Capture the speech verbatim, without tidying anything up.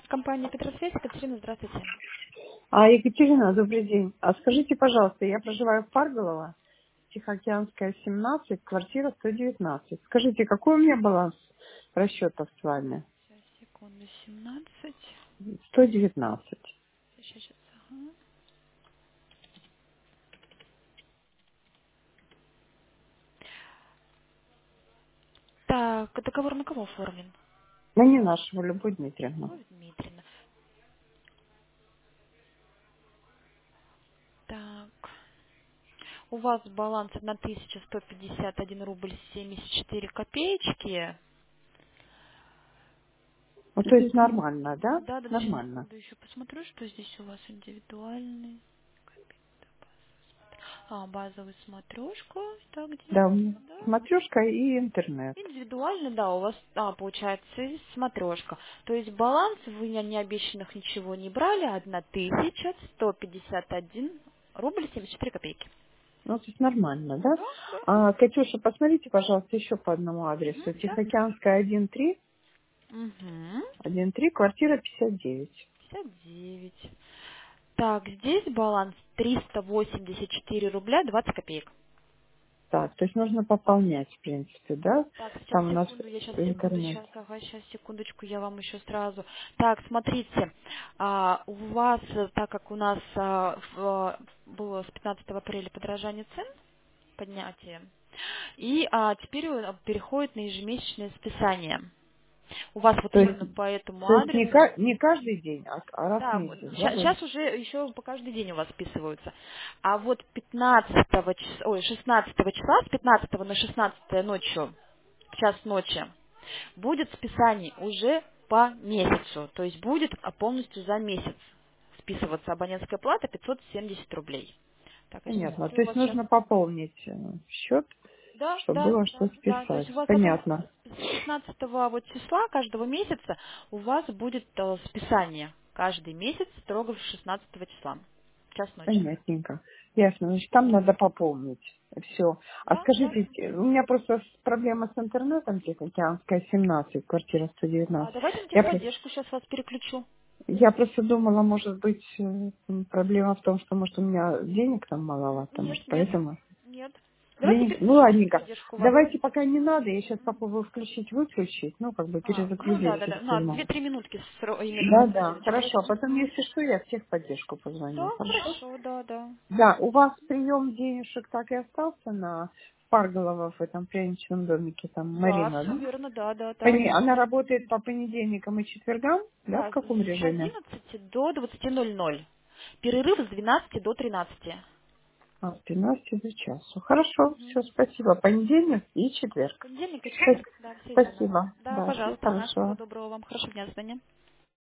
Компания Петросвязь, Екатерина, здравствуйте. А, Екатерина, добрый день. А скажите, пожалуйста, я проживаю в Парголово, Тихоокеанская, семнадцать, квартира сто девятнадцать. Скажите, какой у меня баланс расчетов с вами? Сейчас, секунду, семнадцать. сто девятнадцать. Сейчас, сейчас, ага. Так, договор на кого оформлен? Ну, не нашего, Любовь Дмитриевна. Любовь Дмитриевна. Так, у вас баланс тысяча сто пятьдесят один рубль семьдесят четыре копеечки. Ну, то есть нормально, да? Да, да, да, сейчас, Нормально. секунду, еще посмотрю, что здесь у вас индивидуальный. А, базовый смотрешку. Так, где Да, у меня она? Да. смотрешка и интернет. Индивидуально, да, у вас, а, получается, и смотрешка. То есть баланс вы не не обещанных ничего не брали, тысяча сто пятьдесят один рубль семьдесят четыре копейки. Ну, то есть нормально, да? Да, да. А, Катюша, посмотрите, пожалуйста, еще по одному Угу, адресу. да. Тихоокеанская, один три, Угу. один три, квартира пятьдесят девять. пятьдесят девять. Так, здесь баланс триста восемьдесят четыре рубля двадцать копеек. Так, то есть нужно пополнять, в принципе, да? Так, сейчас, Там у нас секунду, я сейчас, секунду, интернет. сейчас, ага, сейчас, секундочку, я вам еще сразу. Так, смотрите, а, у вас, э, так как у нас а, в- а, было с пятнадцатого апреля подорожание цен, поднятие, и а, теперь э, переходит на ежемесячное списание. У вас вот То есть, именно по этому то есть не, адресу. ка- не каждый день, а, а раз в Да, месяц, да, будет? сейчас уже еще по каждый день у вас списываются. А вот пятнадцатого числа, ой, шестнадцатого числа, с пятнадцатого на шестнадцатое ночью, в час ночи, будет списание уже по месяцу. То есть будет а, полностью за месяц списываться абонентская плата пятьсот семьдесят рублей. Так, я сейчас Понятно. смотрю, То у есть вас сейчас... нужно пополнить э, счет, Да, чтобы да, было что да, да. То есть списать. у вас потом Понятно. с пятнадцатого вот числа каждого месяца у вас будет э, списание каждый месяц строго с шестнадцатого числа. В час ночи. Понятненько. Ясно. Значит, там надо пополнить. Все. А Да, да. скажите, э, у меня просто с- проблема с интернетом, Тихоокеанская, семнадцать, квартира сто А девятнадцать. давайте на Я, про- техподдержку сейчас вас переключу. я просто думала, может быть, э, м, проблема в том, что, может, у меня денег там М, маловато, Нет, может, нет, поэтому... нет. Давайте Денег? Ну, переключу на ладненько. техподдержку вас. Давайте пока не надо, я сейчас попробую включить-выключить, ну, как бы А, ну да, перезагрузить да, да. этот На сигнал. две-три минутки сро- именно Да, да, перезагрузить. хорошо. Потом, Мгм. если что, я в техподдержку Да, позвоню, хорошо? хорошо, да, да. Да, у вас прием денежек так и остался на Парголово в этом пряничном домике, там, Да, Марина, все да? верно, да, да, да. Пони- Она работает по понедельникам и четвергам, да, в Да, каком с режиме? одиннадцати до двадцати ноль ноль. Перерыв с двенадцати до тринадцати. А, с двенадцати до часу. Хорошо, все, Мгм. спасибо. Понедельник и четверг. Понедельник и Спа- четверг, да, все верно. Спасибо. Да, Да, всего пожалуйста, ага, всего хорошего. доброго вам, хорошего дня, до свидания.